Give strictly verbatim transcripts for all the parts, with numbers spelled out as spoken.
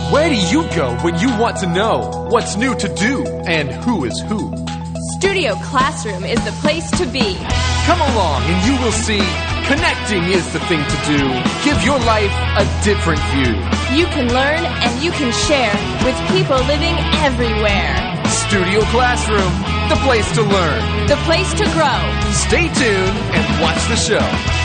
Where do you go when you want to know what's new to do and who is who? Studio Classroom is the place to be. Come along and you will see connecting is the thing to do. Give your life a different view. You can learn and you can share with people living everywhere. Studio Classroom, the place to learn. The place to grow. Stay tuned and watch the show.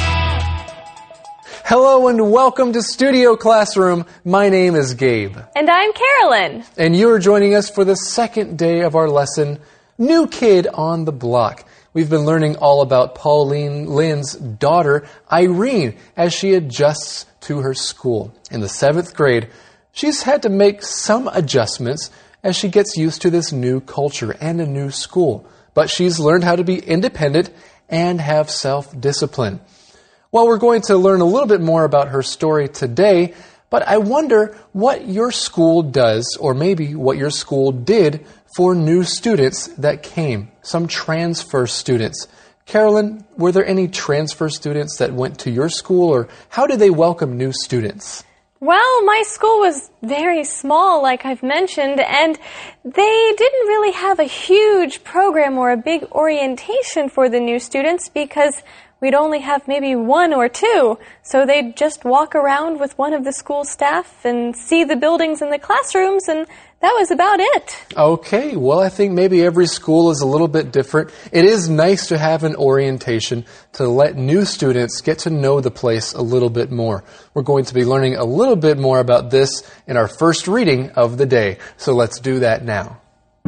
Hello and welcome to Studio Classroom. My name is Gabe. And I'm Carolyn. And you are joining us for the second day of our lesson, New Kid on the Block. We've been learning all about Pauline Lynn's daughter, Irene, as she adjusts to her school. In the seventh grade, she's had to make some adjustments as she gets used to this new culture and a new school. But she's learned how to be independent and have self-discipline. Well, we're going to learn a little bit more about her story today, but I wonder what your school does, or maybe what your school did for new students that came, some transfer students. Carolyn, were there any transfer students that went to your school, or how did they welcome new students? Well, my school was very small, like I've mentioned, and they didn't really have a huge program or a big orientation for the new students because we'd only have maybe one or two. So they'd just walk around with one of the school staff and see the buildings and the classrooms, and that was about it. Okay, well, I think maybe every school is a little bit different. It is nice to have an orientation to let new students get to know the place a little bit more. We're going to be learning a little bit more about this in our first reading of the day. So let's do that now.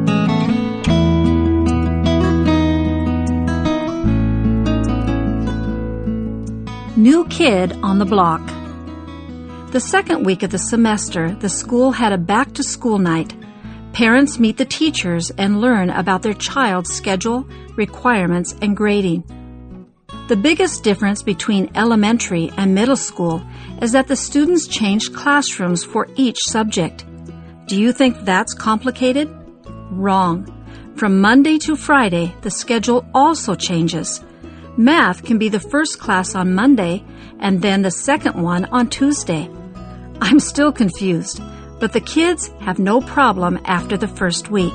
New Kid on the Block. The second week of the semester, the school had a back-to-school night. Parents meet the teachers and learn about their child's schedule, requirements, and grading. The biggest difference between elementary and middle school is that the students changed classrooms for each subject. Do you think that's complicated? Wrong. From Monday to Friday, the schedule also changes. Math can be the first class on Monday and then the second one on Tuesday. I'm still confused, but the kids have no problem after the first week.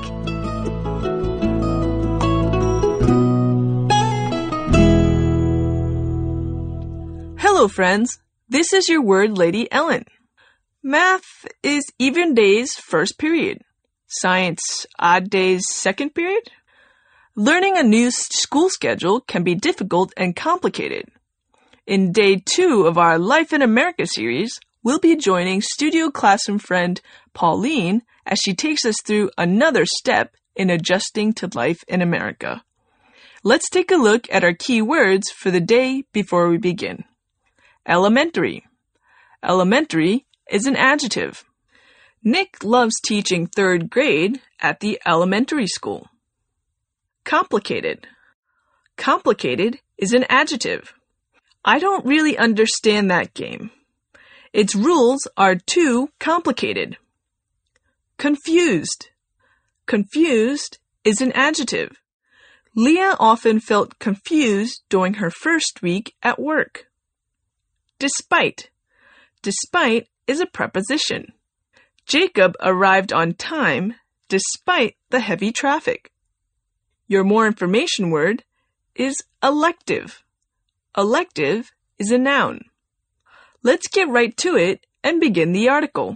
Hello, friends. This is your word lady, Ellen. Math is even days first period. Science, odd days second period. Learning a new school schedule can be difficult and complicated. In day two of our Life in America series, we'll be joining Studio Classroom friend Pauline as she takes us through another step in adjusting to life in America. Let's take a look at our key words for the day before we begin. Elementary. Elementary is an adjective. Nick loves teaching third grade at the elementary school. Complicated. Complicated is an adjective. I don't really understand that game. Its rules are too complicated. Confused. Confused is an adjective. Leah often felt confused during her first week at work. Despite. Despite is a preposition. Jacob arrived on time despite the heavy traffic. Your more information word is elective. Elective is a noun. Let's get right to it and begin the article.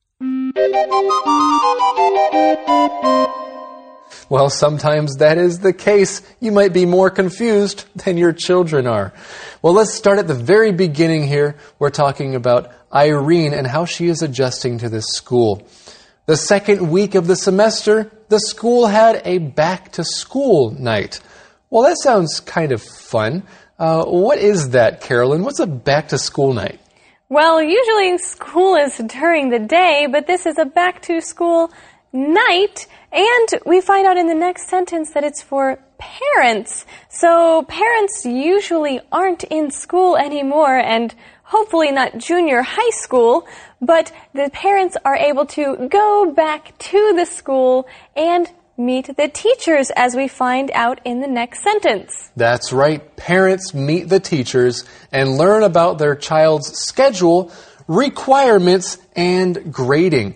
Well, sometimes that is the case. You might be more confused than your children are. Well, let's start at the very beginning here. We're talking about Irene and how she is adjusting to this school. The second week of the semester, the school had a back-to-school night. Well, that sounds kind of fun. Uh, what is that, Carolyn? What's a back-to-school night? Well, usually school is during the day, but this is a back-to-school night, and we find out in the next sentence that it's for parents. So parents usually aren't in school anymore, and hopefully not junior high school, but the parents are able to go back to the school and meet the teachers, as we find out in the next sentence. That's right. Parents meet the teachers and learn about their child's schedule, requirements, and grading.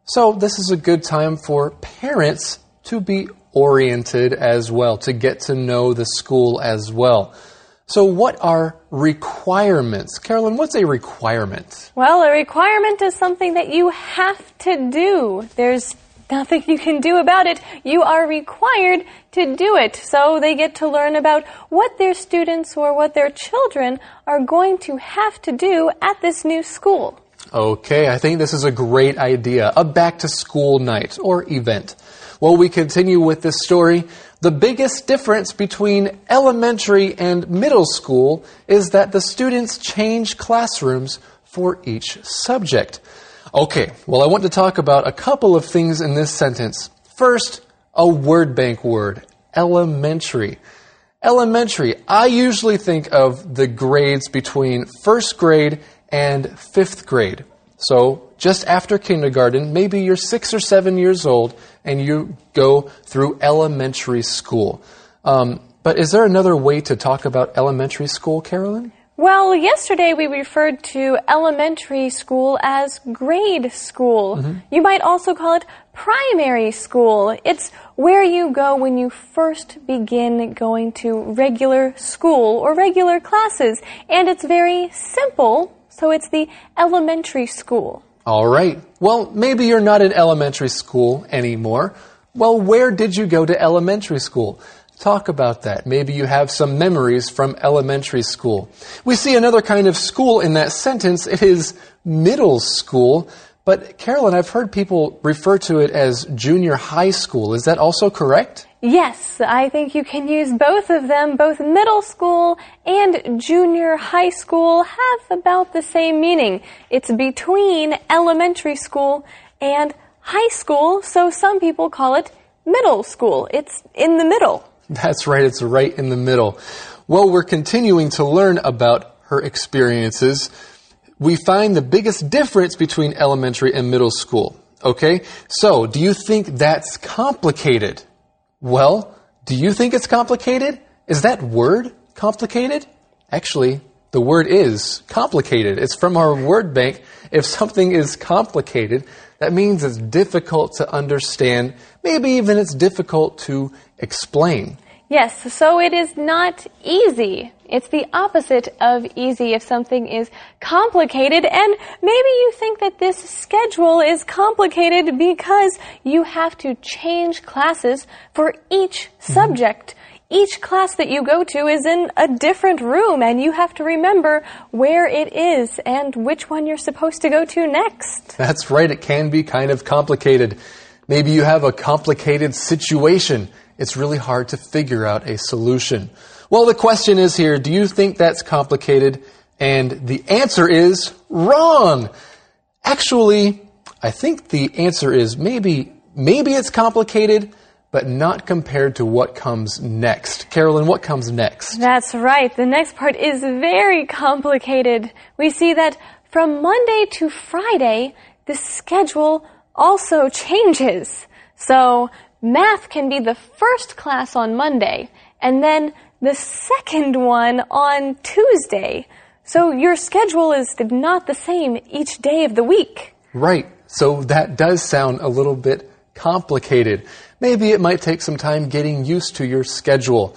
So this is a good time for parents to be oriented as well, to get to know the school as well. So what are requirements? Carolyn, what's a requirement? Well, a requirement is something that you have to do. There's nothing you can do about it. You are required to do it. So they get to learn about what their students or what their children are going to have to do at this new school. Okay, I think this is a great idea. A back-to-school night or event. Well, we continue with this story. The biggest difference between elementary and middle school is that the students change classrooms for each subject. Okay, well, I want to talk about a couple of things in this sentence. First, a word bank word, elementary. Elementary, I usually think of the grades between first grade and fifth grade. So just after kindergarten, maybe you're six or seven years old and you go through elementary school. Um, but is there another way to talk about elementary school, Carolyn? Well, yesterday we referred to elementary school as grade school. Mm-hmm. You might also call it primary school. It's where you go when you first begin going to regular school or regular classes. And it's very simple. So it's the elementary school. All right. Well, maybe you're not in elementary school anymore. Well, where did you go to elementary school? Talk about that. Maybe you have some memories from elementary school. We see another kind of school in that sentence. It is middle school. But Carolyn, I've heard people refer to it as junior high school. Is that also correct? Yes, I think you can use both of them. Both middle school and junior high school have about the same meaning. It's between elementary school and high school, so some people call it middle school. It's in the middle. That's right, it's right in the middle. Well, we're continuing to learn about her experiences. We find the biggest difference between elementary and middle school. Okay, so do you think that's complicated? Well, do you think it's complicated? Is that word complicated? Actually, the word is complicated. It's from our word bank. If something is complicated, that means it's difficult to understand. Maybe even it's difficult to explain. Yes, so it is not easy. It's the opposite of easy if something is complicated. And maybe you think that this schedule is complicated because you have to change classes for each subject. Each class that you go to is in a different room, and you have to remember where it is and which one you're supposed to go to next. That's right. It can be kind of complicated. Maybe you have a complicated situation. It's really hard to figure out a solution. Well, the question is here, do you think that's complicated? And the answer is wrong. Actually, I think the answer is maybe, maybe it's complicated, but not compared to what comes next. Carolyn, what comes next? That's right. The next part is very complicated. We see that from Monday to Friday, the schedule also changes. So math can be the first class on Monday, and then the second one on Tuesday. So your schedule is not the same each day of the week. Right. So that does sound a little bit complicated. Maybe it might take some time getting used to your schedule.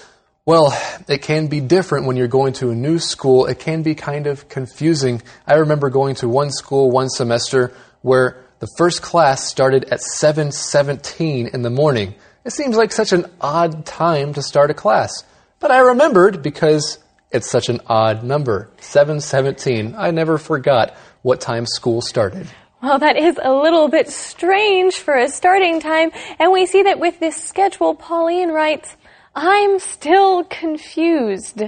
Well, it can be different when you're going to a new school. It can be kind of confusing. I remember going to one school one semester where the first class started at seven seventeen in the morning. It seems like such an odd time to start a class. But I remembered because it's such an odd number, seven seventeen. I never forgot what time school started. Well, that is a little bit strange for a starting time. And we see that with this schedule, Pauline writes, I'm still confused.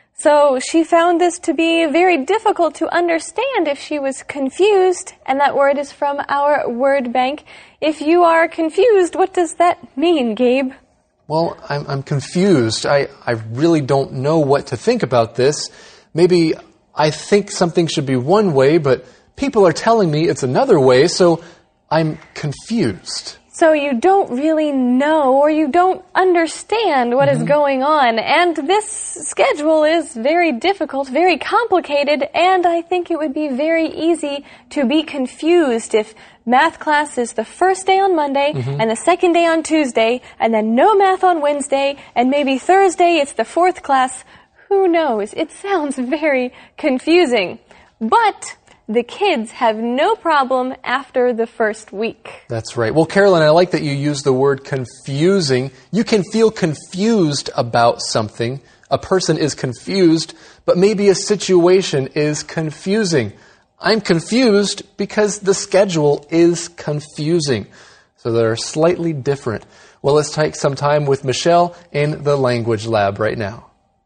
So she found this to be very difficult to understand if she was confused. And that word is from our word bank. If you are confused, what does that mean, Gabe? Well, I'm, I'm confused. I, I really don't know what to think about this. Maybe I think something should be one way, but people are telling me it's another way, so I'm confused. So you don't really know or you don't understand what mm-hmm. is going on. And this schedule is very difficult, very complicated, and I think it would be very easy to be confused if math class is the first day on Monday mm-hmm. and the second day on Tuesday, and then no math on Wednesday, and maybe Thursday it's the fourth class. Who knows? It sounds very confusing. But the kids have no problem after the first week. That's right. Well, Carolyn, I like that you use the word confusing. You can feel confused about something. A person is confused, but maybe a situation is confusing. I'm confused because the schedule is confusing. So they're slightly different. Well, let's take some time with Michelle in the language lab right now.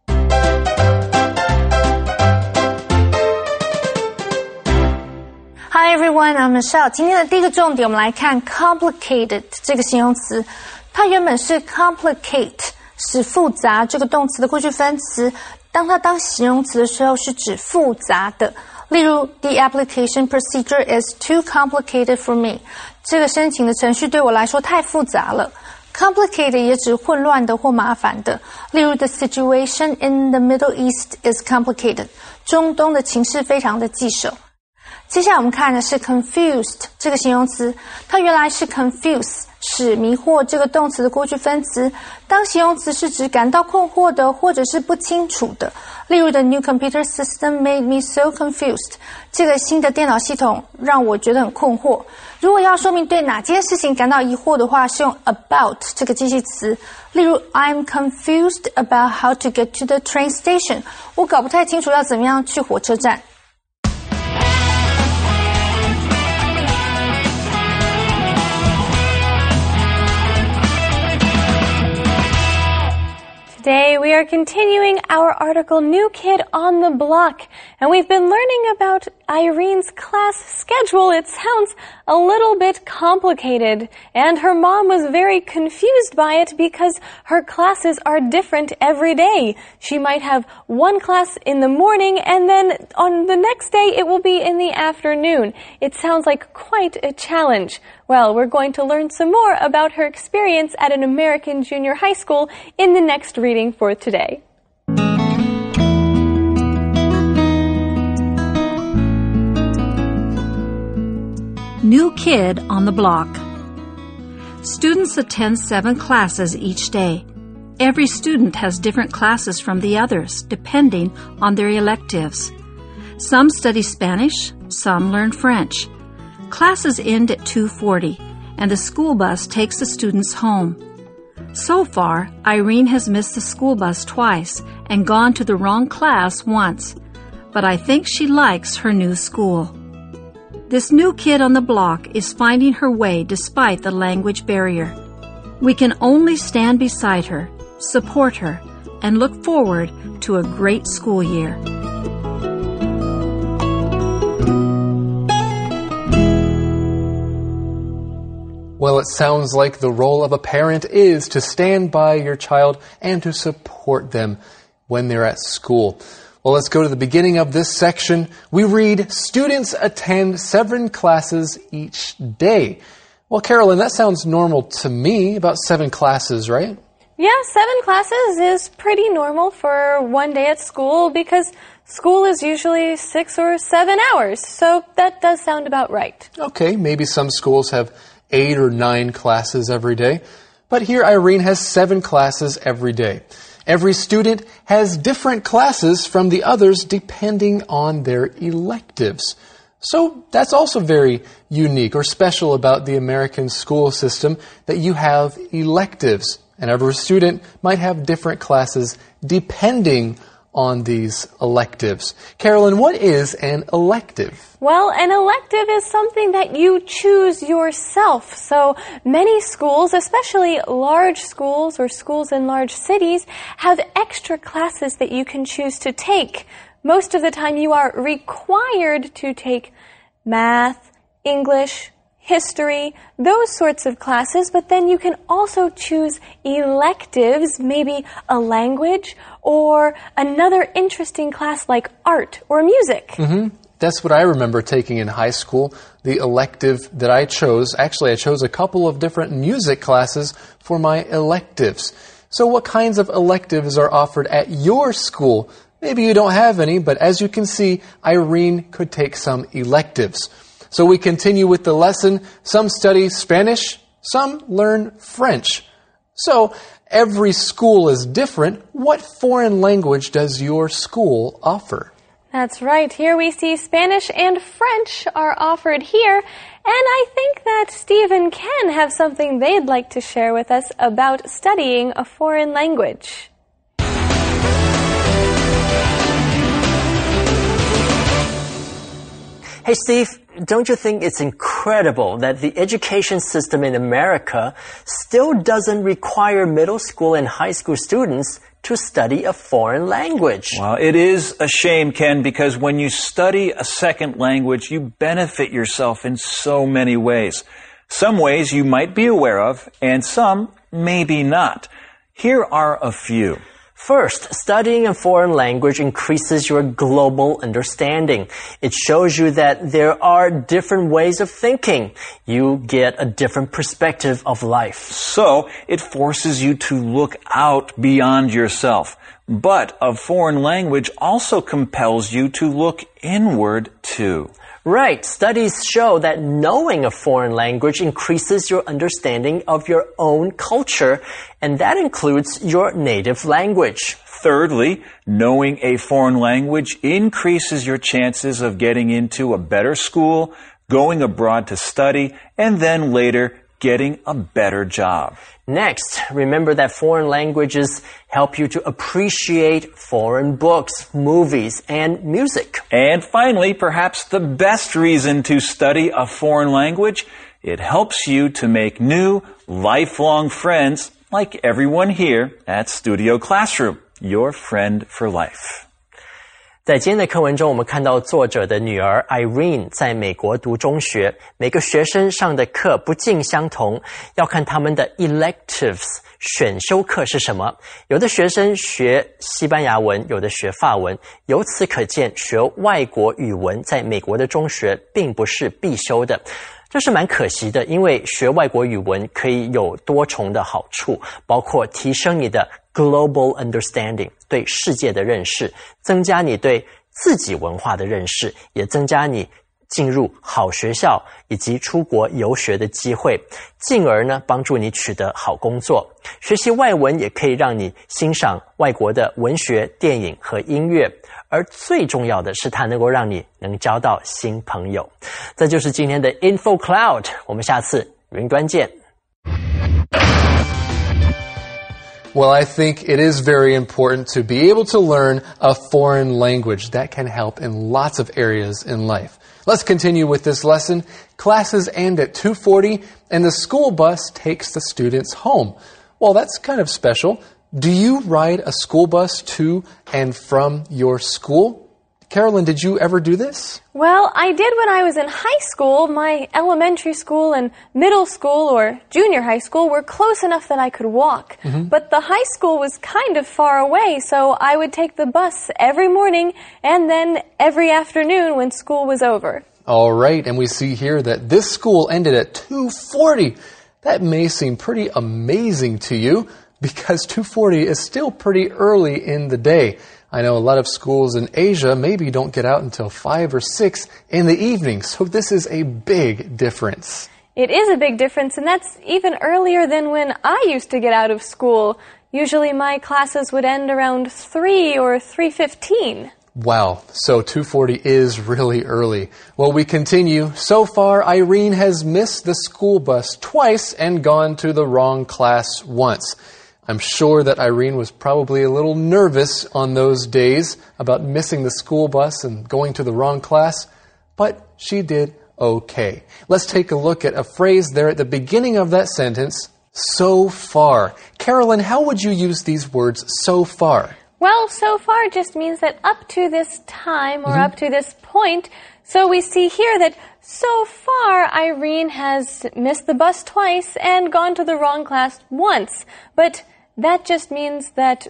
Hi everyone, I'm Michelle. 今天的第一个重点，我们来看 complicated 这个形容词。它原本是 complicate， 使复杂这个动词的过去分词。当它当形容词的时候，是指复杂的。例如 ，the application procedure is too complicated for me。这个申请的程序对我来说太复杂了。Complicated 也指混乱的或麻烦的。例如 ，the situation in the Middle East is complicated。中东的情势非常的棘手。接下来我们看的是 confused 这个形容词，它原来是 confuse 使迷惑这个动词的过去分词，当形容词是指感到困惑的或者是不清楚的。例如 the new computer system made me so confused， 这个新的电脑系统让我觉得很困惑。如果要说明对哪件事情感到疑惑的话，是用 about 这个介系词。例如 I'm confused about how to get to the train station， 我搞不太清楚要怎么样去火车站。 Today we are continuing our article, New Kid on the Block, and we've been learning about Irene's class schedule. It sounds a little bit complicated, and her mom was very confused by it because her classes are different every day. She might have one class in the morning, and then on the next day it will be in the afternoon. It sounds like quite a challenge. Well, we're going to learn some more about her experience at an American junior high school in the next reading for today. New Kid on the Block. Students attend seven classes each day. Every student has different classes from the others, depending on their electives. Some study Spanish, some learn French. Classes end at two forty, and the school bus takes the students home. So far, Irene has missed the school bus twice and gone to the wrong class once, but I think she likes her new school. This new kid on the block is finding her way despite the language barrier. We can only stand beside her, support her, and look forward to a great school year. Well, it sounds like the role of a parent is to stand by your child and to support them when they're at school. Well, let's go to the beginning of this section. We read, students attend seven classes each day. Well, Carolyn, that sounds normal to me, about seven classes, right? Yeah, seven classes is pretty normal for one day at school because school is usually six or seven hours. So that does sound about right. Okay, maybe some schools have eight or nine classes every day. But here Irene has seven classes every day. Every student has different classes from the others depending on their electives. So that's also very unique or special about the American school system, that you have electives. And every student might have different classes depending on these electives. Carolyn, what is an elective? Well, an elective is something that you choose yourself. So many schools, especially large schools or schools in large cities, have extra classes that you can choose to take. Most of the time you are required to take math, English, history, those sorts of classes, but then you can also choose electives, maybe a language or another interesting class like art or music. Mm-hmm. That's what I remember taking in high school, the elective that I chose. Actually, I chose a couple of different music classes for my electives. So what kinds of electives are offered at your school? Maybe you don't have any, but as you can see, Irene could take some electives. So we continue with the lesson. Some study Spanish, some learn French. So every school is different. What foreign language does your school offer? That's right. Here we see Spanish and French are offered here. And I think that Steve and Ken have something they'd like to share with us about studying a foreign language. Hey, Steve, don't you think it's incredible that the education system in America still doesn't require middle school and high school students to study a foreign language? Well, it is a shame, Ken, because when you study a second language, you benefit yourself in so many ways. Some ways you might be aware of, and some maybe not. Here are a few. First, studying a foreign language increases your global understanding. It shows you that there are different ways of thinking. You get a different perspective of life. So, it forces you to look out beyond yourself. But a foreign language also compels you to look inward too. Right. Studies show that knowing a foreign language increases your understanding of your own culture, and that includes your native language. Thirdly, knowing a foreign language increases your chances of getting into a better school, going abroad to study, and then later getting a better job. Next, remember that foreign languages help you to appreciate foreign books, movies, and music. And finally, perhaps the best reason to study a foreign language, it helps you to make new, lifelong friends like everyone here at Studio Classroom, your friend for life. 在今天的课文中，我们看到作者的女儿 Irene 在美国读中学，每个学生上的课不尽相同，要看他们的 electives 选修课是什么。有的学生学西班牙文，有的学法文，由此可见学外国语文在美国的中学并不是必修的。这是蛮可惜的，因为学外国语文可以有多重的好处，包括提升你的 global understanding 对世界的认识，增加你对自己文化的认识，也增加你进入好学校以及出国游学的机会，进而呢帮助你取得好工作。学习外文也可以让你欣赏外国的文学、电影和音乐，而最重要的是它能够让你能交到新朋友。这就是今天的 Info Cloud， 我们下次云端见。 Well, I think it is very important to be able to learn a foreign language. That can help in lots of areas in life. Let's continue with this lesson. Classes end at two forty, and the school bus takes the students home. Well, that's kind of special. Do you ride a school bus to and from your school? Carolyn, did you ever do this? Well, I did when I was in high school. My elementary school and middle school or junior high school were close enough that I could walk. Mm-hmm. But the high school was kind of far away, so I would take the bus every morning and then every afternoon when school was over. All right, and we see here that this school ended at two forty. That may seem pretty amazing to you because two forty is still pretty early in the day. I know a lot of schools in Asia maybe don't get out until five or six in the evening, so this is a big difference. It is a big difference, and that's even earlier than when I used to get out of school. Usually my classes would end around three or three fifteen. Wow, so two forty is really early. Well, we continue. So far, Irene has missed the school bus twice and gone to the wrong class once. I'm sure that Irene was probably a little nervous on those days about missing the school bus and going to the wrong class, but she did okay. Let's take a look at a phrase there at the beginning of that sentence, so far. Carolyn, how would you use these words, so far? Well, so far just means that up to this time or mm-hmm. up to this point. So we see here that so far Irene has missed the bus twice and gone to the wrong class once. But that just means that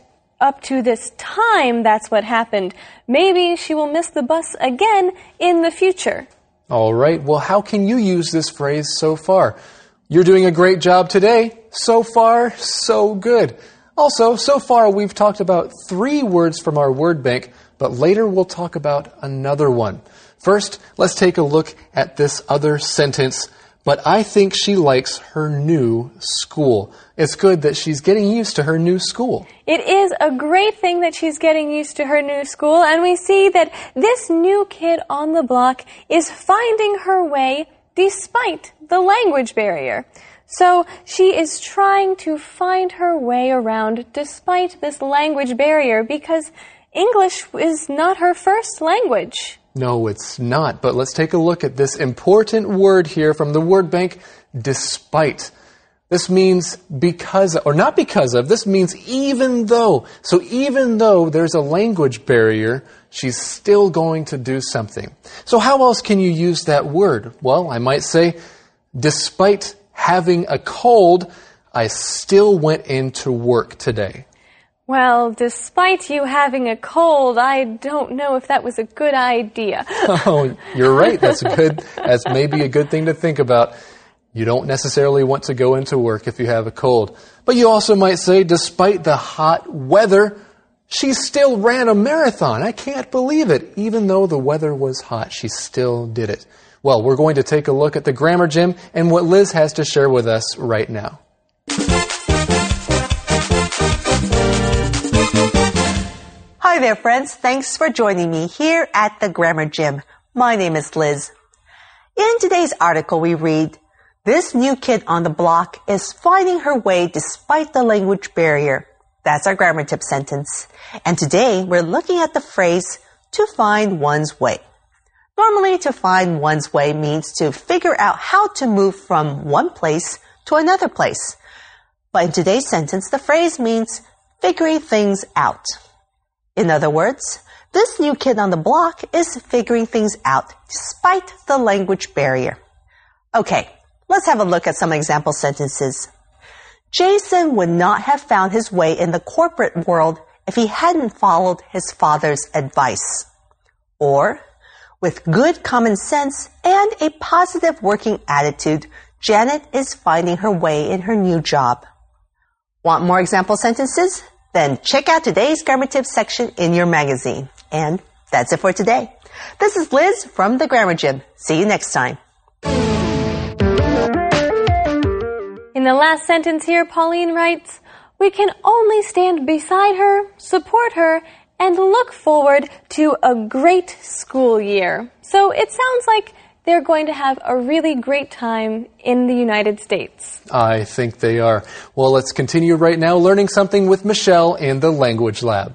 up to this time that's what happened. Maybe she will miss the bus again in the future. All right, well, how can you use this phrase so far? You're doing a great job today. So far, so good. Also, so far we've talked about three words from our word bank, but later we'll talk about another one. First, let's take a look at this other sentence. But I think she likes her new school. It's good that she's getting used to her new school. It is a great thing that she's getting used to her new school, and we see that this new kid on the block is finding her way despite the language barrier. So she is trying to find her way around despite this language barrier because English is not her first language. No, it's not. But let's take a look at this important word here from the word bank, despite. This means because, or not because of, this means even though. So even though there's a language barrier, she's still going to do something. So how else can you use that word? Well, I might say, despite having a cold, I still went into work today. Well, despite you having a cold, I don't know if that was a good idea. Oh, you're right. That's a good, that's maybe a good thing to think about. You don't necessarily want to go into work if you have a cold. But you also might say, despite the hot weather, she still ran a marathon. I can't believe it. Even though the weather was hot, she still did it. Well, we're going to take a look at the Grammar Gym and what Liz has to share with us right now. Hi there, friends. Thanks for joining me here at the Grammar Gym. My name is Liz. In today's article, we read, this new kid on the block is finding her way despite the language barrier. That's our grammar tip sentence. And today, we're looking at the phrase, to find one's way. Normally, to find one's way means to figure out how to move from one place to another place. But in today's sentence, the phrase means figuring things out. In other words, this new kid on the block is figuring things out despite the language barrier. Okay, let's have a look at some example sentences. Jason would not have found his way in the corporate world if he hadn't followed his father's advice. Or, with good common sense and a positive working attitude, Janet is finding her way in her new job. Want more example sentences? Then check out today's Grammar Tips section in your magazine. And that's it for today. This is Liz from the Grammar Gym. See you next time. In the last sentence here, Pauline writes, we can only stand beside her, support her, and look forward to a great school year. So it sounds like they're going to have a really great time in the United States. I think they are. Well, let's continue right now learning something with Michelle in the Language Lab.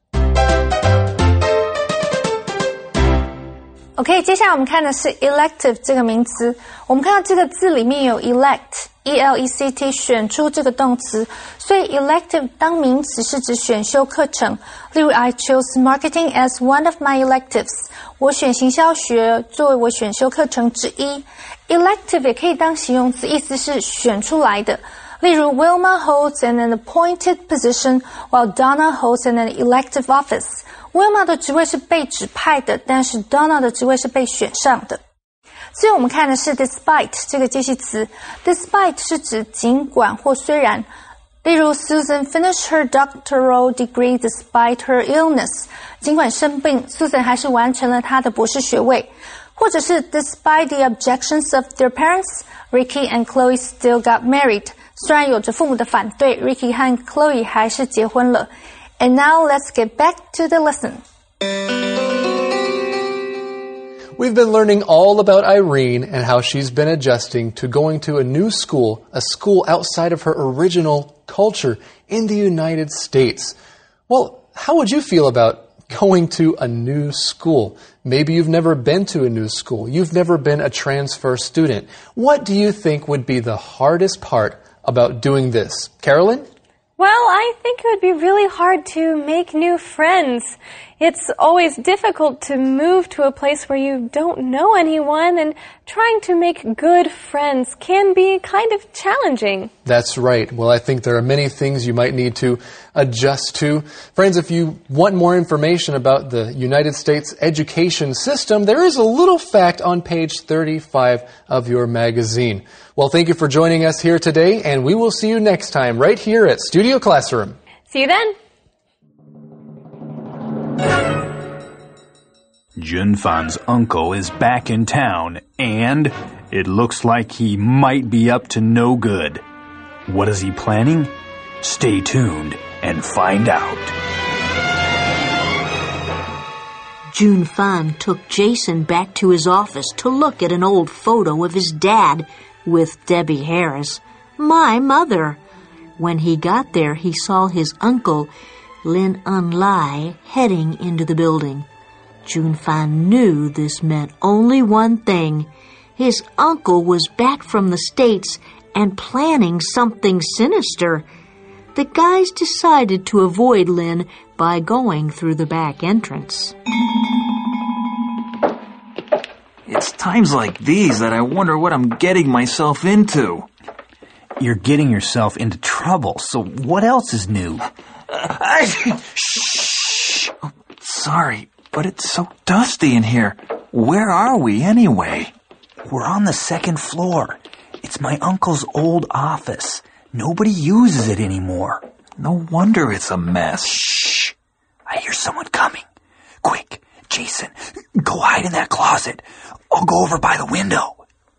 OK， 接下来我们看的是 elective 这个名词。我们看到这个字里面有 elect，E L E C T， 选出这个动词，所以 elective 当名词是指选修课程。例如 I chose marketing as one of my electives， 我选行销学作为我选修课程之一。elective 也可以当形容词，意思是选出来的。例如 Wilma holds an appointed position while Donna holds an elective office。Wilma 的职位是被指派的，但是 Donna 的职位是被选上的。所以我们看的是 despite 这个介系词。despite 是指尽管或虽然。例如 Susan finished her doctoral degree despite her illness。尽管生病 Susan 还是完成了她的博士学位。或者是 despite the objections of their parents, Ricky and Chloe still got married。虽然有着父母的反对 Ricky 和 Chloe 还是结婚了。And now let's get back to the lesson. We've been learning all about Irene and how she's been adjusting to going to a new school, a school outside of her original culture in the United States. Well, how would you feel about going to a new school? Maybe you've never been to a new school. You've never been a transfer student. What do you think would be the hardest part about doing this? Carolyn? Well, I think it would be really hard to make new friends. It's always difficult to move to a place where you don't know anyone, and trying to make good friends can be kind of challenging. That's right. Well, I think there are many things you might need to adjust to. Friends, if you want more information about the United States education system, there is a little fact on page thirty-five of your magazine. Well, thank you for joining us here today, and we will see you next time right here at Studio Classroom. See you then. Junfan's uncle is back in town, and it looks like he might be up to no good. What is he planning? Stay tuned and find out. Junfan took Jason back to his office to look at an old photo of his dad with Debbie Harris, my mother. When he got there, he saw his uncle, Lin Un-lai, heading into the building. Junfan knew this meant only one thing. His uncle was back from the States and planning something sinister. The guys decided to avoid Lin by going through the back entrance. It's times like these that I wonder what I'm getting myself into. You're getting yourself into trouble, so what else is new? Uh, shh! Oh, sorry. But it's so dusty in here. Where are we, anyway? We're on the second floor. It's my uncle's old office. Nobody uses it anymore. No wonder it's a mess. Shh! I hear someone coming. Quick, Jason, go hide in that closet. I'll go over by the window.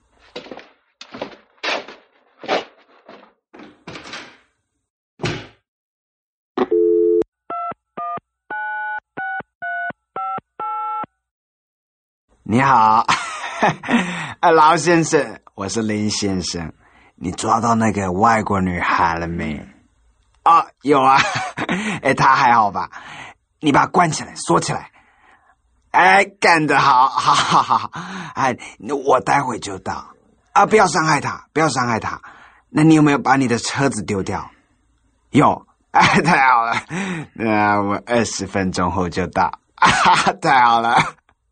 你好，劳先生，我是林先生。你抓到那个外国女孩了没？哦，有啊，哎，她还好吧？你把她关起来，锁起来。哎，干得好，好好好，哎，我待会就到。啊，不要伤害她，不要伤害她。那你有没有把你的车子丢掉？有，哎，太好了，那我二十分钟后就到。啊，太好了。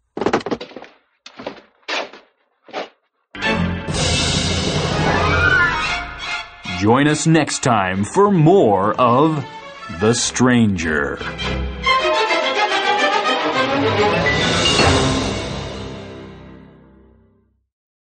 Join us next time for more of The Stranger.